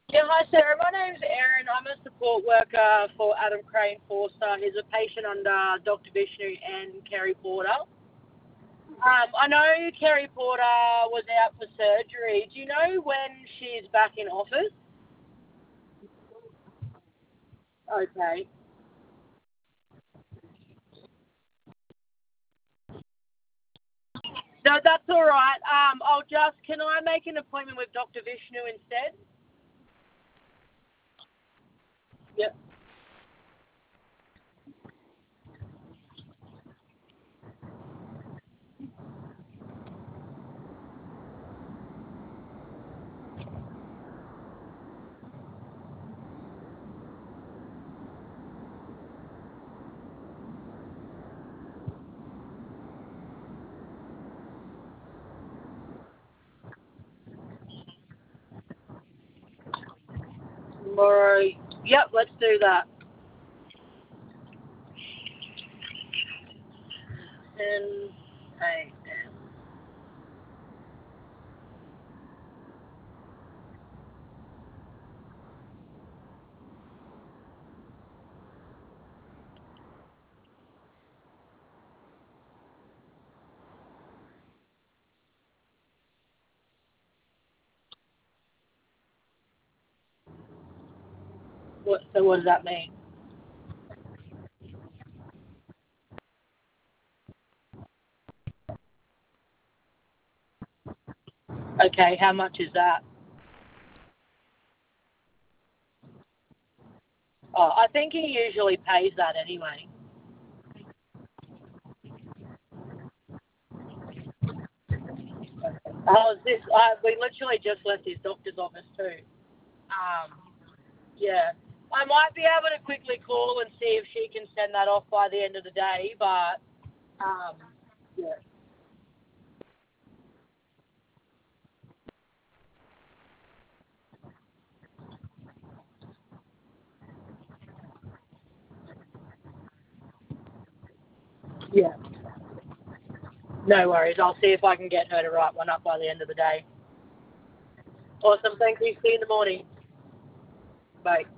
Yeah, hi Sarah. My name's Erin. I'm a support worker for Adam Crane Forster. He's a patient under Dr. Vishnu and Kerry Porter. I know Kerry Porter was out for surgery. Do you know when she's back in office? Okay. No, that's all right. Can I make an appointment with Dr. Vishnu instead? Yep. Tomorrow. Yep, let's do that. 10 a.m. What does that mean? Okay, how much is that? Oh, I think he usually pays that anyway. We literally just left his doctor's office too. Um, yeah. I might be able to quickly call and see if she can send that off by the end of the day, but yeah. Yeah. No worries. I'll see if I can get her to write one up by the end of the day. Awesome. Thank you. See you in the morning. Bye.